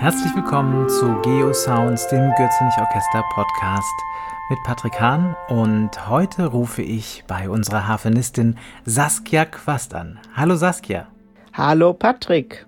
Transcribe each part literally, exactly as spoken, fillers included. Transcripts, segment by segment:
Herzlich willkommen zu Geosounds, dem Gürzenich Orchester Podcast mit Patrick Hahn, und heute rufe ich bei unserer Harfenistin Saskia Quast an. Hallo Saskia. Hallo Patrick.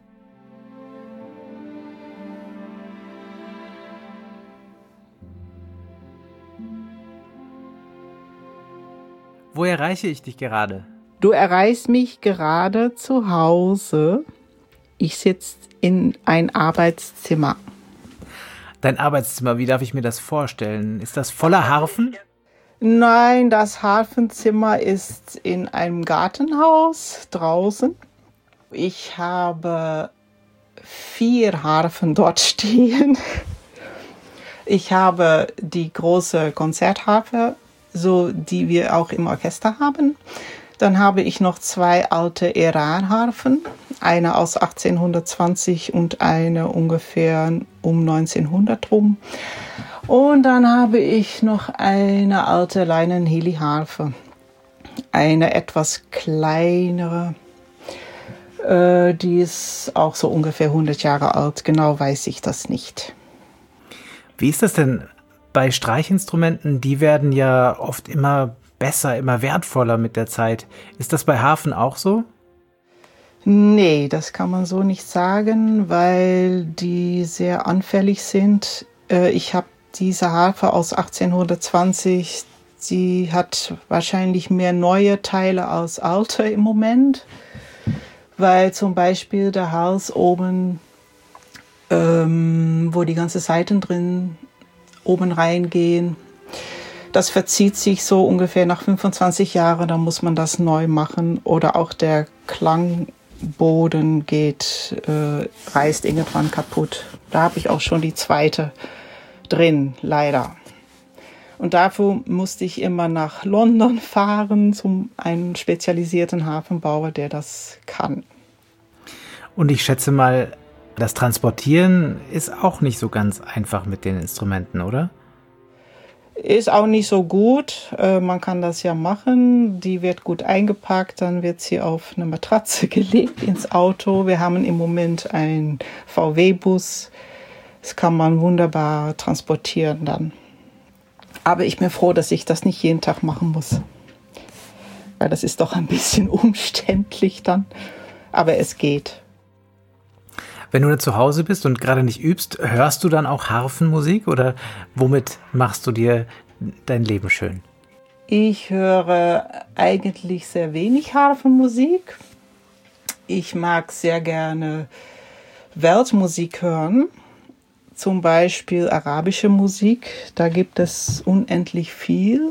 Wo erreiche ich dich gerade? Du erreichst mich gerade zu Hause. Ich sitze in ein Arbeitszimmer. Dein Arbeitszimmer, wie darf ich mir das vorstellen? Ist das voller Harfen? Nein, das Harfenzimmer ist in einem Gartenhaus draußen. Ich habe vier Harfen dort stehen. Ich habe die große Konzertharfe, so die wir auch im Orchester haben. Dann habe ich noch zwei alte Erar-Harfen, eine aus achtzehnhundertzwanzig und eine ungefähr um neunzehnhundert rum. Und dann habe ich noch eine alte Leinen-Heli-Harfe, eine etwas kleinere, äh, die ist auch so ungefähr hundert Jahre alt, genau weiß ich das nicht. Wie ist das denn bei Streichinstrumenten? Die werden ja oft immer besser, immer wertvoller mit der Zeit. Ist das bei Harfen auch so? Nee, das kann man so nicht sagen, weil die sehr anfällig sind. Ich habe diese Harfe aus achtzehnhundertzwanzig, sie hat wahrscheinlich mehr neue Teile als alte im Moment, weil zum Beispiel der Hals oben, ähm, wo die ganzen Saiten drin oben reingehen, das verzieht sich so ungefähr nach fünfundzwanzig Jahren, dann muss man das neu machen. Oder auch der Klangboden geht, äh, reißt irgendwann kaputt. Da habe ich auch schon die zweite drin, leider. Und dafür musste ich immer nach London fahren, zum einen spezialisierten Harfenbauer, der das kann. Und ich schätze mal, das Transportieren ist auch nicht so ganz einfach mit den Instrumenten, oder? Ist auch nicht so gut. Äh, man kann das ja machen. Die wird gut eingepackt, dann wird sie auf eine Matratze gelegt ins Auto. Wir haben im Moment einen V W-Bus. Das kann man wunderbar transportieren dann. Aber ich bin froh, dass ich das nicht jeden Tag machen muss. Weil das ist doch ein bisschen umständlich dann. Aber es geht. Wenn du dann zu Hause bist und gerade nicht übst, hörst du dann auch Harfenmusik oder womit machst du dir dein Leben schön? Ich höre eigentlich sehr wenig Harfenmusik. Ich mag sehr gerne Weltmusik hören, zum Beispiel arabische Musik. Da gibt es unendlich viel.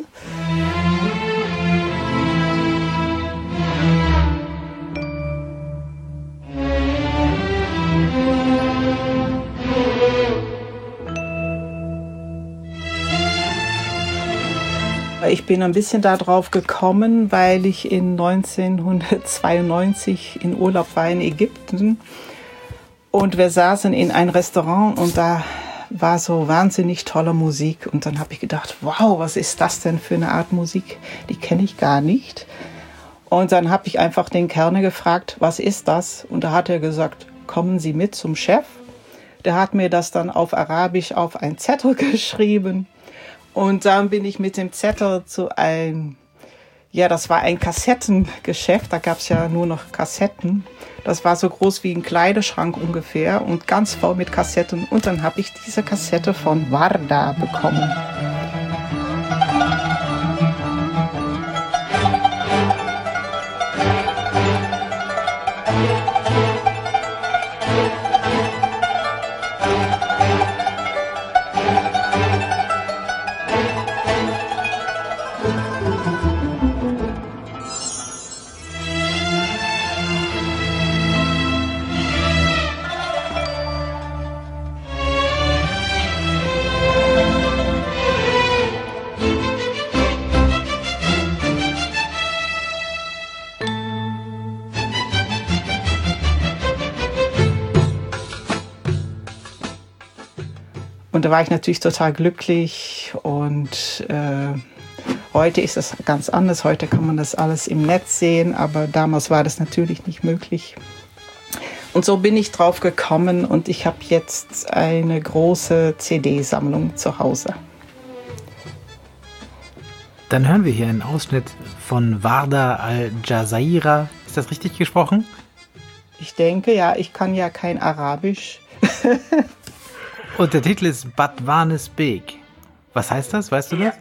Ich bin ein bisschen darauf gekommen, weil ich in neunzehnhundertzweiundneunzig in Urlaub war in Ägypten und wir saßen in ein Restaurant und da war so wahnsinnig tolle Musik und dann habe ich gedacht, wow, was ist das denn für eine Art Musik? Die kenne ich gar nicht. Und dann habe ich einfach den Kellner gefragt, was ist das? Und da hat er gesagt, kommen Sie mit zum Chef. Der hat mir das dann auf Arabisch auf einen Zettel geschrieben. Und dann bin ich mit dem Zettel zu einem, ja, das war ein Kassettengeschäft, da gab es ja nur noch Kassetten. Das war so groß wie ein Kleiderschrank ungefähr und ganz voll mit Kassetten. Und dann habe ich diese Kassette von Warda bekommen. Und da war ich natürlich total glücklich und äh, heute ist es ganz anders. Heute kann man das alles im Netz sehen, aber damals war das natürlich nicht möglich. Und so bin ich drauf gekommen und ich habe jetzt eine große C D-Sammlung zu Hause. Dann hören wir hier einen Ausschnitt von Warda al-Jazaira. Ist das richtig gesprochen? Ich denke, ja, ich kann ja kein Arabisch. Und der Titel ist Badwanis Beg. Was heißt das? Weißt du das?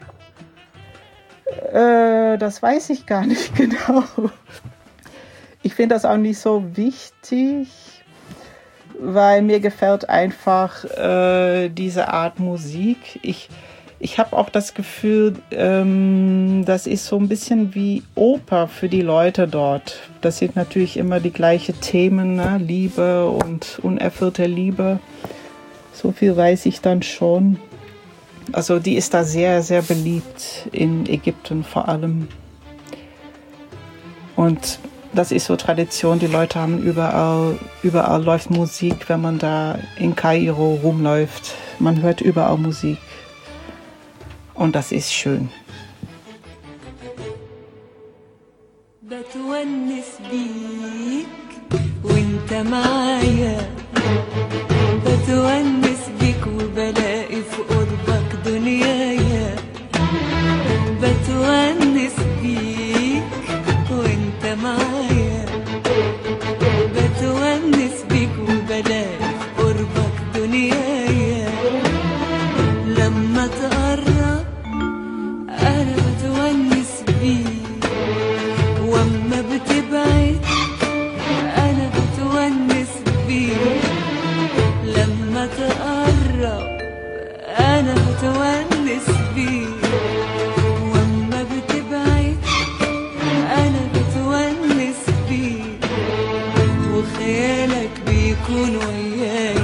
Äh, das weiß ich gar nicht genau. Ich finde das auch nicht so wichtig, weil mir gefällt einfach äh, diese Art Musik. Ich, ich habe auch das Gefühl, ähm, das ist so ein bisschen wie Oper für die Leute dort. Das sind natürlich immer die gleichen Themen, ne? Liebe und unerfüllte Liebe. So viel weiß ich dann schon. Also die ist da sehr, sehr beliebt in Ägypten vor allem. Und das ist so Tradition, die Leute haben überall, überall läuft Musik, wenn man da in Kairo rumläuft. Man hört überall Musik. Und das ist schön. بتونس بيك وانت معايا بتونس بيك وبلاقي في قربك دنيايا بتونس بيك وانت معايا بتونس بيك وبلاقي في قربك دنيايا لما تقرب انا بتونس بيك واما بتبعد انا بتونس بيك لما تقرب انا بتونس بيك واما بتبعد انا بتونس بيك وخيالك بيكون وياي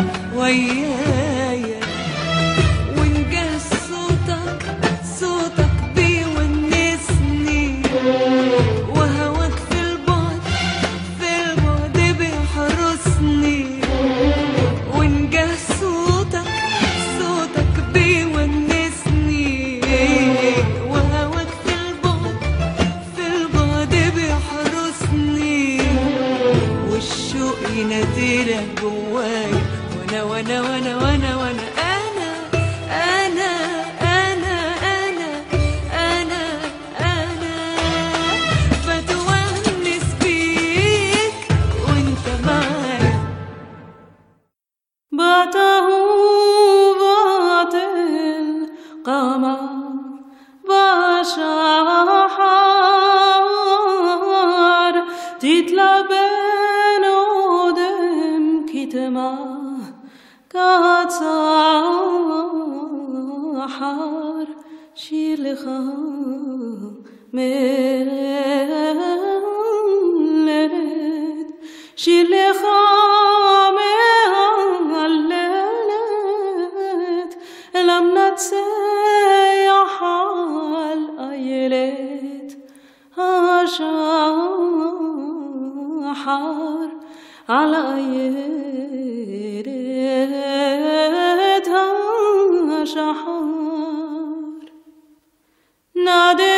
وياي ونجاه صوتك صوتك بيونسني وهواك في البعد في البعد بيحرسني ونجاه صوتك صوتك بيونسني وهواك في البعد في البعد بيحرسني والشوق يناديلك جواي وانا وانا وانا وانا وانا انا انا انا انا انا انا بتونس بيك وانت معايا باته باطل قمر بشحار تتلبن ودم كتما كتصحار شيلخا ملت شيلخا ملت لم نتسيح الأيلت أشحار على أيلت أشحار نادي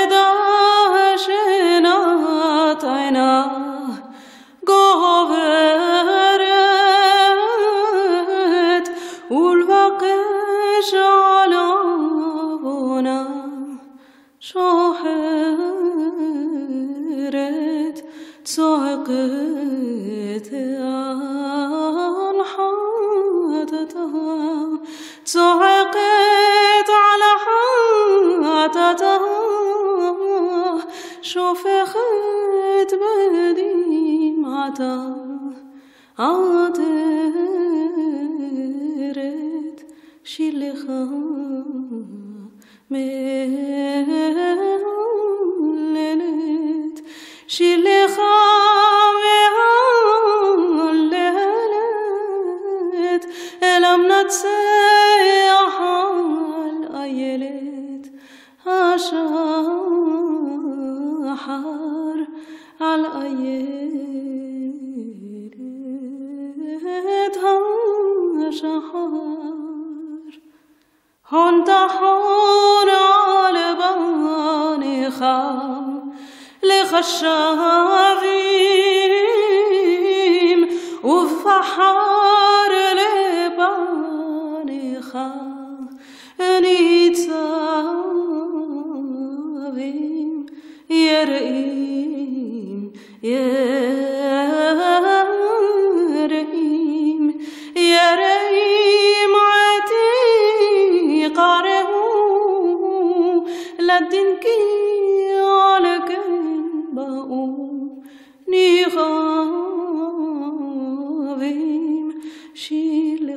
داشنات عيناه قهرت والبقش على بنا شوحرت صعقت عن حاتتها صعقت على حاتتها شوفخت بدمعتها عطرت شلخا ملت شلخا ملت لم نتسيح الأيلت أشحار على أيلت أشحار هون تحون على باني خام لخشافيم وف بحر لبانی خم نیتابیم یریم یریم یریم عتی قارهو لدین کی علگن با او نیغاویم شیل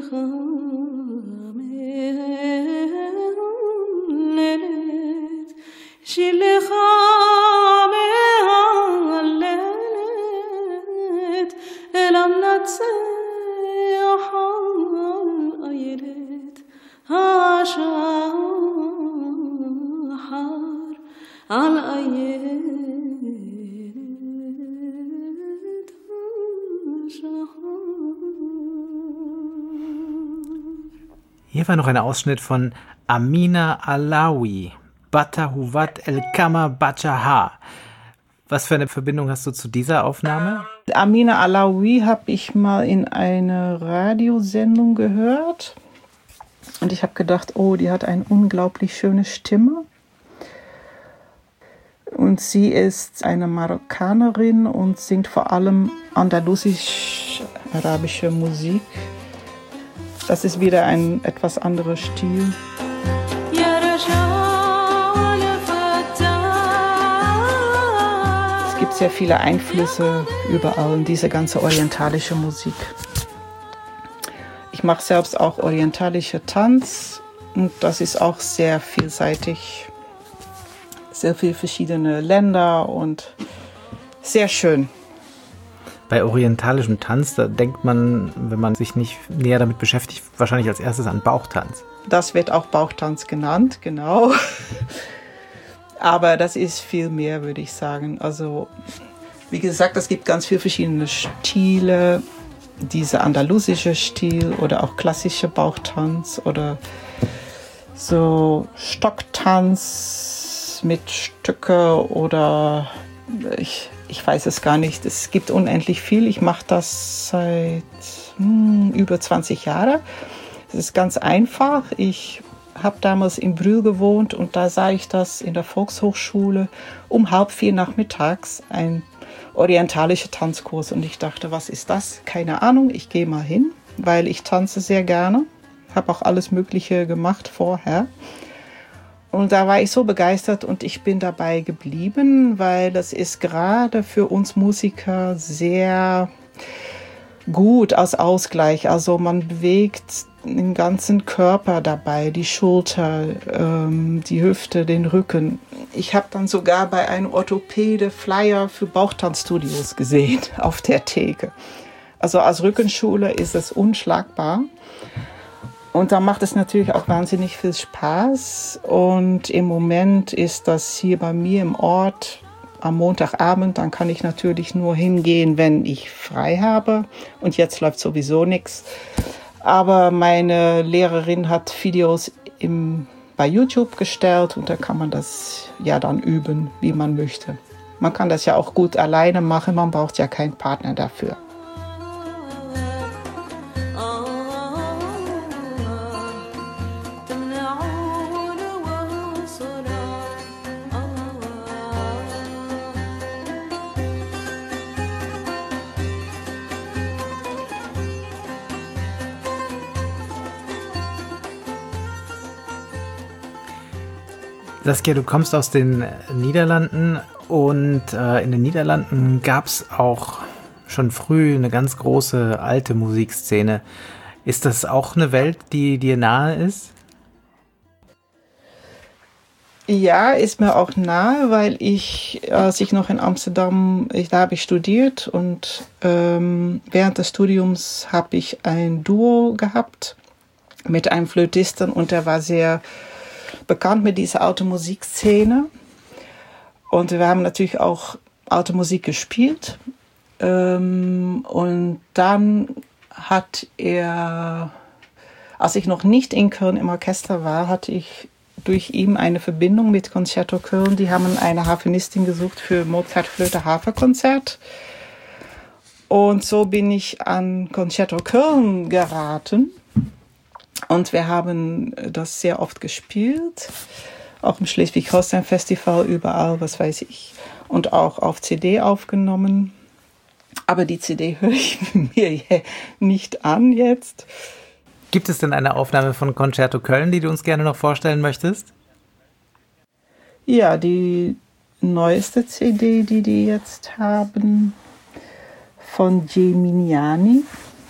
خاملت شیل خاملت الام نتسيحان أيلت هاشحار على أيلت هاشحار. Hier war noch ein Ausschnitt von Amina Alawi, Bata Huwat El Kama Bachaha. Was für eine Verbindung hast du zu dieser Aufnahme? Amina Alawi habe ich mal in einer Radiosendung gehört. Und ich habe gedacht, oh, die hat eine unglaublich schöne Stimme. Und sie ist eine Marokkanerin und singt vor allem andalusisch-arabische Musik. Das ist wieder ein etwas anderer Stil. Es gibt sehr viele Einflüsse überall in diese ganze orientalische Musik. Ich mache selbst auch orientalische Tanz und das ist auch sehr vielseitig. Sehr viele verschiedene Länder und sehr schön. Bei orientalischem Tanz, da denkt man, wenn man sich nicht näher damit beschäftigt, wahrscheinlich als erstes an Bauchtanz. Das wird auch Bauchtanz genannt, genau. Aber das ist viel mehr, würde ich sagen. Also, wie gesagt, es gibt ganz viele verschiedene Stile. Dieser andalusische Stil oder auch klassische Bauchtanz oder so Stocktanz mit Stücke oder ich, ich weiß es gar nicht. Es gibt unendlich viel. Ich mache das seit hm, über zwanzig Jahren. Es ist ganz einfach. Ich habe damals in Brühl gewohnt und da sah ich das in der Volkshochschule um halb vier nachmittags, ein orientalischer Tanzkurs. Und ich dachte, was ist das? Keine Ahnung, ich gehe mal hin, weil ich tanze sehr gerne. Habe auch alles Mögliche gemacht vorher. Und da war ich so begeistert und ich bin dabei geblieben, weil das ist gerade für uns Musiker sehr gut als Ausgleich. Also man bewegt den ganzen Körper dabei, die Schulter, ähm, die Hüfte, den Rücken. Ich habe dann sogar bei einem Orthopäde Flyer für Bauchtanzstudios gesehen auf der Theke. Also als Rückenschule ist es unschlagbar. Und da macht es natürlich auch wahnsinnig viel Spaß. Und im Moment ist das hier bei mir im Ort am Montagabend. Dann kann ich natürlich nur hingehen, wenn ich frei habe. Und jetzt läuft sowieso nichts. Aber meine Lehrerin hat Videos im, bei YouTube gestellt. Und da kann man das ja dann üben, wie man möchte. Man kann das ja auch gut alleine machen. Man braucht ja keinen Partner dafür. Saskia, du kommst aus den Niederlanden und äh, in den Niederlanden gab es auch schon früh eine ganz große alte Musikszene. Ist das auch eine Welt, die dir nahe ist? Ja, ist mir auch nahe, weil ich, als ich noch in Amsterdam, ich, da habe ich studiert und ähm, während des Studiums habe ich ein Duo gehabt mit einem Flötisten und der war sehr bekannt mit dieser alten Musikszene. Und wir haben natürlich auch alte Musik gespielt. Ähm, und dann hat er, als ich noch nicht in Köln im Orchester war, hatte ich durch ihn eine Verbindung mit Concerto Köln. Die haben eine Harfenistin gesucht für Mozart-Flöte-Harfe-Konzert. Und so bin ich an Concerto Köln geraten. Und wir haben das sehr oft gespielt. Auch im Schleswig-Holstein-Festival, überall, was weiß ich. Und auch auf C D aufgenommen. Aber die C D höre ich mir nicht an jetzt. Gibt es denn eine Aufnahme von Concerto Köln, die du uns gerne noch vorstellen möchtest? Ja, die neueste C D, die die jetzt haben, von Geminiani.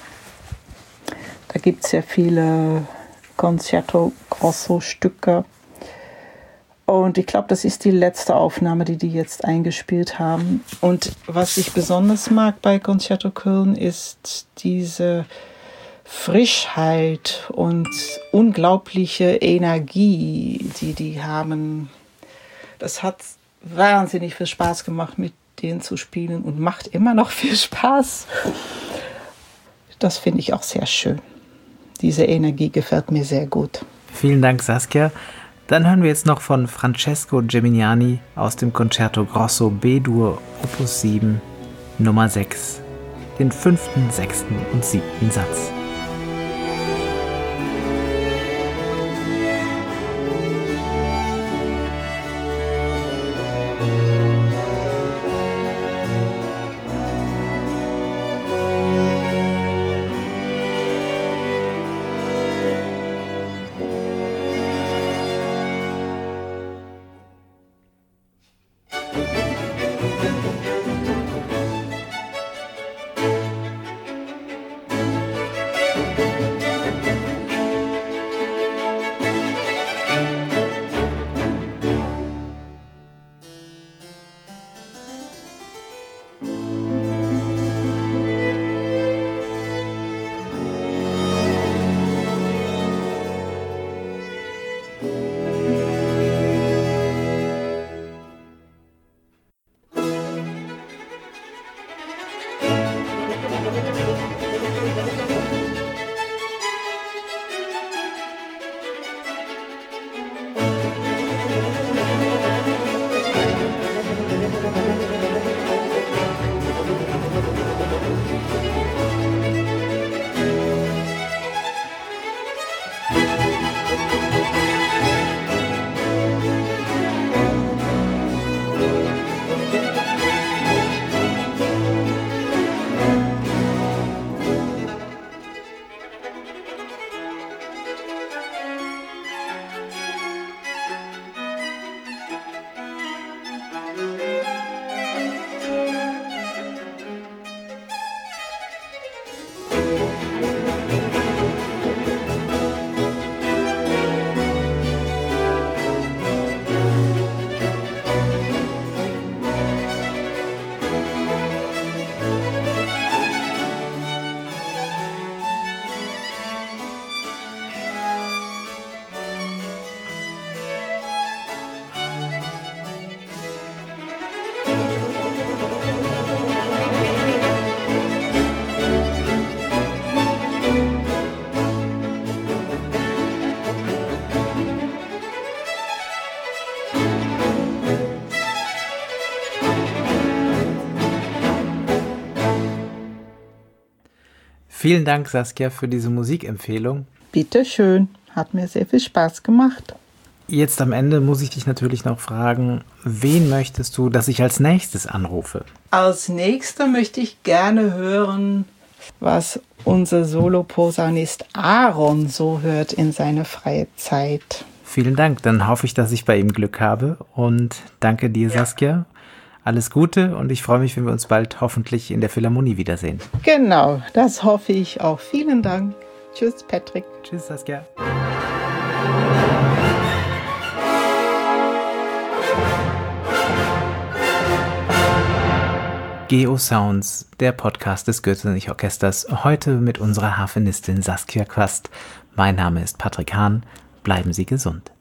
Da gibt es ja viele Concerto Grosso Stücke. Und ich glaube, das ist die letzte Aufnahme, die die jetzt eingespielt haben. Und was ich besonders mag bei Concerto Köln ist diese Frischheit und unglaubliche Energie, die die haben. Das hat wahnsinnig viel Spaß gemacht, mit denen zu spielen und macht immer noch viel Spaß. Das finde ich auch sehr schön. Diese Energie gefällt mir sehr gut. Vielen Dank, Saskia. Dann hören wir jetzt noch von Francesco Geminiani aus dem Concerto Grosso B-Dur Opus sieben, Nummer sechs, den fünften, sechsten und siebten Satz. Vielen Dank, Saskia, für diese Musikempfehlung. Bitte schön, hat mir sehr viel Spaß gemacht. Jetzt am Ende muss ich dich natürlich noch fragen, wen möchtest du, dass ich als nächstes anrufe? Als nächster möchte ich gerne hören, was unser Soloposaunist Aaron so hört in seiner freien Zeit. Vielen Dank, dann hoffe ich, dass ich bei ihm Glück habe und danke dir, Saskia. Alles Gute und ich freue mich, wenn wir uns bald hoffentlich in der Philharmonie wiedersehen. Genau, das hoffe ich auch. Vielen Dank. Tschüss, Patrick. Tschüss, Saskia. Geo-Sounds, der Podcast des Goethe-Orchesters, heute mit unserer Harfenistin Saskia Quast. Mein Name ist Patrick Hahn. Bleiben Sie gesund.